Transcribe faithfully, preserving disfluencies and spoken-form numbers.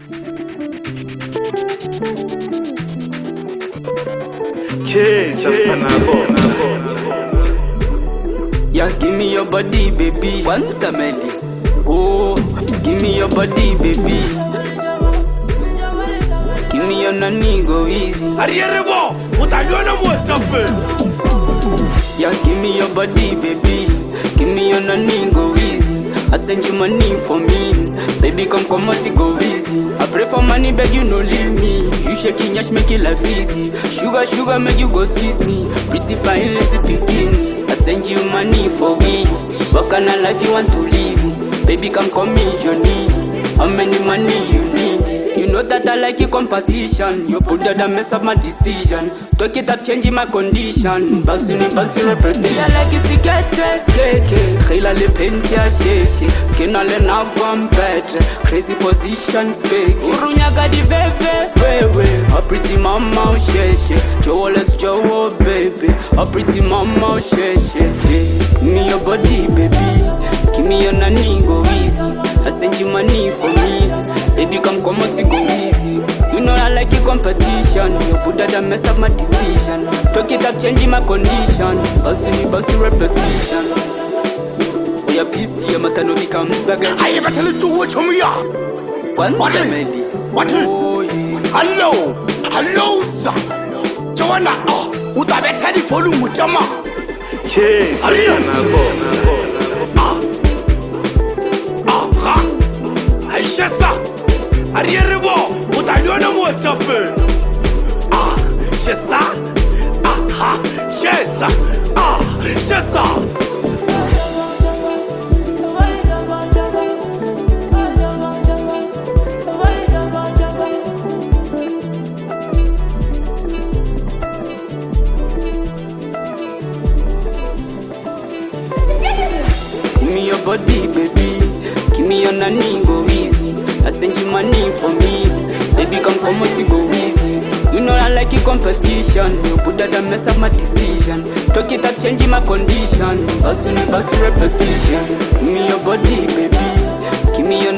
Yeah, give me your body, baby. Quanta melody. Oh, give me your body, baby. Give me your nanny, go easy. Arrierebo, utaliona mwachape. Yeah, give me your body, baby. Give me your nanny, go easy. I send you money for me. Baby, come come on, go easy. I pray for money, beg you no leave me. You shaking yash, make it life easy. Sugar, sugar, make you go squeeze me. Pretty fine, let's begin. I send you money for we. What kind of life you want to live? Baby, come come me, Johnny. How many money you need? You know that I like your competition. You put that and mess up my decision. Talk it up, changing my condition. Bouncing in, bouncing repetition. I like you to get it, take it. Khila le penti ya sheshi. Kena le na better. Crazy position, speak. Urunya gadi veve, wewe. A pretty mama, sheshi. Joe, let's Joe, baby. A pretty mama, sheshi. Give me your body, baby. Give me your nanny, go easy. I send you money for me. Baby, come come on, go easy. You know I like your competition. You put that and mess up my decision. Talk it up, changing my condition. Bouncing me, bouncing repetition. Oh, your P C, your matter no becomes back. I ever tell you to watch me up. One What is- melody. what is- Oh, yeah. Hello, hello, sir. Joanna, oh, utabeta di volume chama. Chase, Aha, Aishesa, Arrierebo, utaliona mwachape. Ah, Shesa, aha, Shesa, ah, Shesa. Give me your body, baby. Give me your nanny, go easy. I send you money for me. Baby, come come on, go easy. You know I like your competition. You put that and mess up my decision. Talk it up, changing my condition. Bouncing, bouncing repetition. Give me your body, baby. Give me your